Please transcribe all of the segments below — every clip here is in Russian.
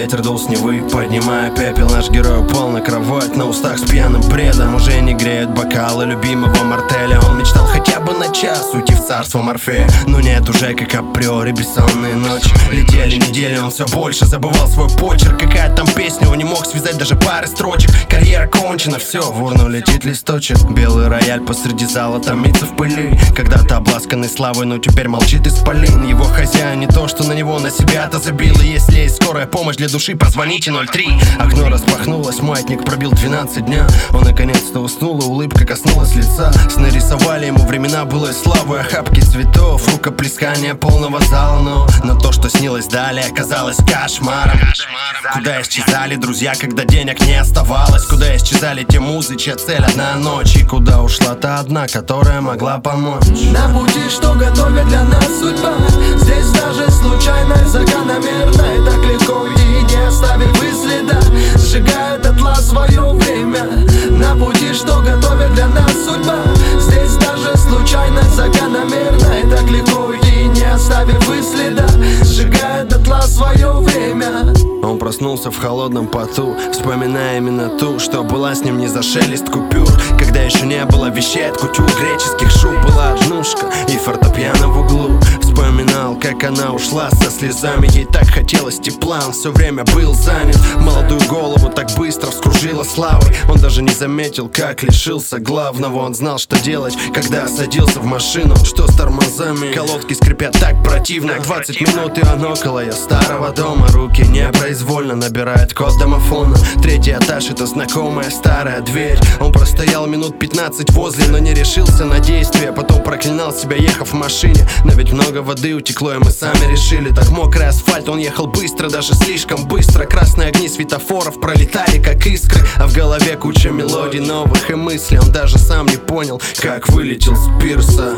ветер дул с Невы, поднимая пепел. Наш герой упал на кровать, на устах с пьяным бредом. Уже не греют бокалы любимого мартеля. Он мечтал хотя бы на час уйти в царство Морфея, но нет, уже как априори бессонные ночи. Летели недели, он все больше забывал свой почерк. Какая там песня, он не мог связать даже пары строчек. Карьера кончена, все, в урну летит листочек. Белый рояль посреди зала томится в пыли. Когда-то обласканный славой, но теперь молчит исполин. Его хозяин не то, что на него, на себя-то забило. Если есть скорая помощь для души, позвоните 03. Окно распахнулось, маятник пробил 12 дня. Он наконец-то уснул, и улыбка коснулась лица. Сны рисовали ему времена былой славы, охапки цветов, рукоплескания полного зала. Но то, что снилось далее, оказалось кошмаром. Куда исчезали друзья, когда денег не оставалось? Куда исчезали те музы, чья цель одна ночь? И куда ушла та одна, которая могла помочь? На пути, что готовит для нас судьба, здесь даже случайно, закономерно, и так легко уйти, не оставив и следа. Сжигает дотла свое время. На пути, что готовит для нас судьба, здесь даже случайно, закономерно, и так легко уйти, не оставив и следа. Сжигает дотла свое время. Он проснулся в холодном поту, вспоминая именно ту, что была с ним не за шелест купюр. Когда еще не было вещей от кутюр, греческих шуб, была однушка и фортепиано в углу. Вспоминал, как она ушла со слезами, ей так хотелось тепла, он все время был занят. Молодую голову так быстро вскружила славой. Он даже не заметил, как лишился главного. Он знал, что делать, когда садился в машину. Что с тормозами, колодки скрипят так противно. 20 минут и он около ее старого дома. Руки непроизвольно набирают код домофона. Третий этаж, это знакомая старая дверь. Он простоял минут 15 возле, но не решился на действие. Потом проклинал себя, ехав в машине. Но ведь много воды утекло, и мы сами решили. Так мокрый асфальт, он ехал быстро, даже слишком быстро. Красные огни светофоров пролетали как искры, а в голове куча мелодий новых и мыслей. Он даже сам не понял, как вылетел с пирса.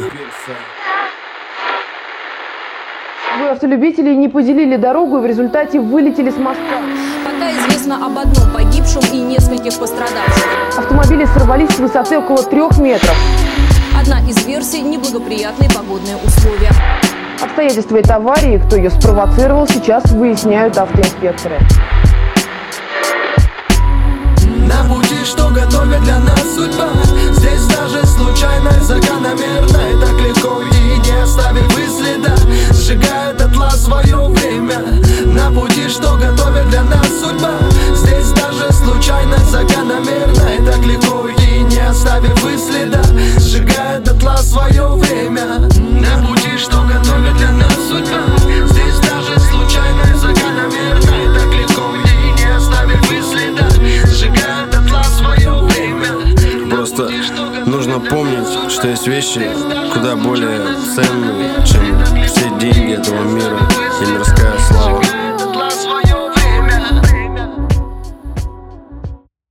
Двое автолюбителей не поделили дорогу и в результате вылетели с моста. Пока известно об одном погибшем и нескольких пострадавших. Автомобили сорвались с высоты около 3 метров. Одна из версий – неблагоприятные погодные условия. Обстоятельства этой аварии и кто ее спровоцировал, сейчас выясняют автоинспекторы. На пути, что готовит для нас судьба, здесь даже случайно, закономерно, и так легко уйти, не оставив и следа. Сжигает дотла свое время. На пути, что готовит для нас судьба, здесь даже случайно, закономерно, и так легко уйти, не оставив и следа. Сжигает дотла свое время. На пути, что готовит для нас судьба, здесь даже случайно, закономерно, и так легко уйти, не оставив и следа. Сжигает дотла свое время. Просто нужно помнить, что есть вещи куда более ценные, чем